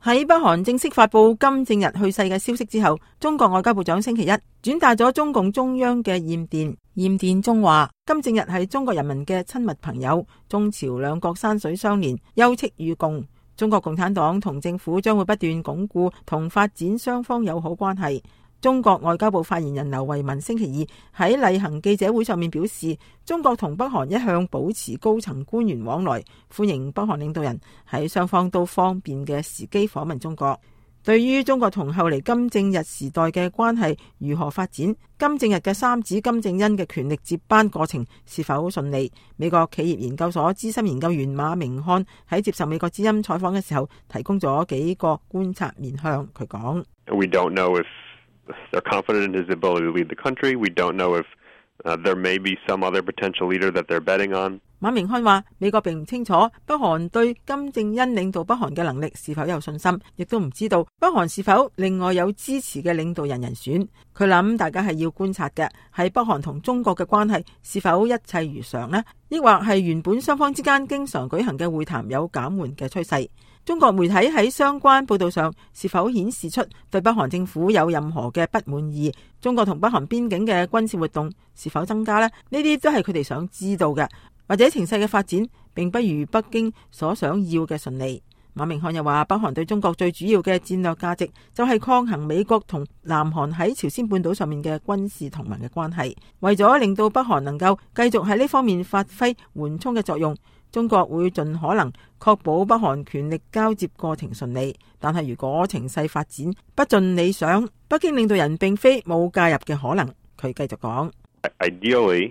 喺北韓正式發布金正日去世嘅消息之後，中國外交部長星期一轉達咗中共中央嘅唁電。唁電中話，金正日係中國人民嘅親密朋友，中朝兩國山水相連，休戚與共。中國共產黨同政府將會不斷鞏固同發展雙方友好關係。中國外交部發言人劉維文星期二喺例行記者會上面表示，中國同北韓一向保持高層官員往來，歡迎北韓領導人喺雙方都方便嘅時機訪問中國。對於中國同後嚟金正日時代嘅關係如何發展，金正日嘅三子金正恩嘅權力接班過程是否順利，美國企業研究所資深研究員馬明漢喺接受美國之音採訪嘅時候提供咗幾個觀察面向。佢講 ：We don't know if they're confident in his ability to lead the country. We don't know if there may be some other potential leader that they're betting on. 馬明漢話，美國並唔清楚北韓對金正恩領導北韓嘅能力是否有信心，亦都唔知道北韓是否另外有支持嘅領導人人選。佢諗大家係要觀察嘅係北韓同中國嘅關係是否一切如常呢？抑或係原本雙方之間經常舉行嘅會談有減緩嘅趨勢。中國媒體喺相關報道上是否顯示出對北韓政府有任何嘅不滿意？中國同北韓邊境嘅軍事活動是否增加呢？呢啲都係佢哋想知道嘅。或者情勢嘅發展並不如北京所想要嘅順利。馬明漢又話，北韓對中國最主要嘅戰略價值就係抗衡美國同南韓喺朝鮮半島上面嘅軍事同盟嘅關係。為咗令到北韓能夠繼續喺呢方面發揮緩衝嘅作用，中國會盡可能確保北韓權力交接過程順利。但係如果情勢發展不盡理想，北京領導人並非冇介入嘅可能。佢繼續講 ：Ideally,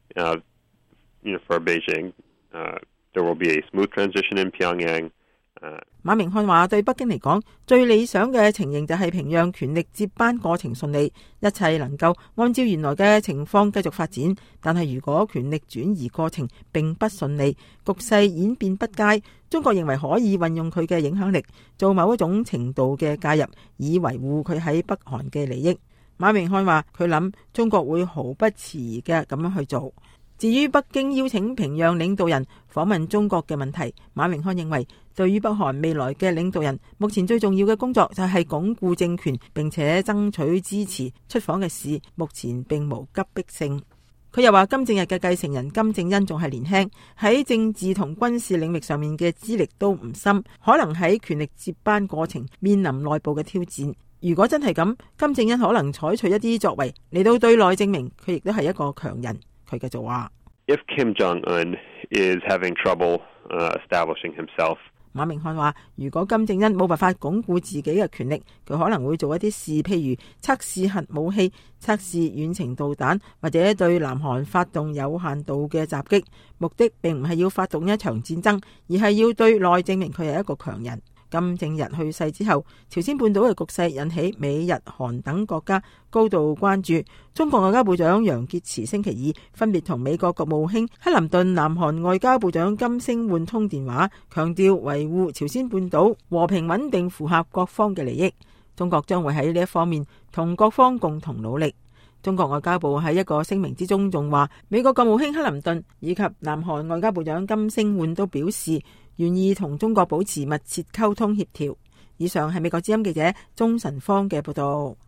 for Beijing, there will be a smooth transition in Pyongyang. 馬明漢話，對北京嚟講，最理想嘅情形就係平壤權力接班過程順利，一切能夠按照原來嘅情況繼續發展。但係如果權力轉移過程並不順利，局勢演變不佳，中國認為可以運用佢嘅影響力，做某一種程度嘅介入，以維護佢喺北韓嘅利益。馬明漢話，佢諗中國會毫不遲疑嘅咁樣去做。至於北京邀請平壤領導人訪問中國嘅問題，馬明漢認為，對於北韓未來嘅領導人，目前最重要嘅工作就係鞏固政權，並且爭取支持。出訪嘅事目前並無急迫性。佢又話，金正日嘅繼承人金正恩仲係年輕，喺政治同軍事領域上面嘅資歷都唔深，可能喺權力接班過程面臨內部嘅挑戰。如果真係咁，金正恩可能採取一啲作為嚟到對內證明佢亦都係一個強人。佢繼續話 ：If Kim Jong-un is having trouble establishing himself， 馬明漢話，如果金正恩冇辦法鞏固自己嘅權力，佢可能會做一啲事，譬如測試核武器、測試遠程導彈，或者對南韓發動有限度嘅襲擊。目的並唔係要發動一場戰爭，而係要對內證明佢係一個強人。金正日去世之後，朝鮮半島嘅局勢引起美日韓等國家高度關注。中國外交部長楊潔篪星期二分別同美國國務卿克林頓、南韓外交部長金星換通電話，強調維護朝鮮半島和平穩定符合各方嘅利益。中國將會喺呢一方面同各方共同努力。中國外交部喺一個聲明之中仲話，美國國務卿克林頓以及南韓外交部長金星換都表示願意同中國保持密切溝通協調。以上係美國之音記者鍾晨芳嘅報道。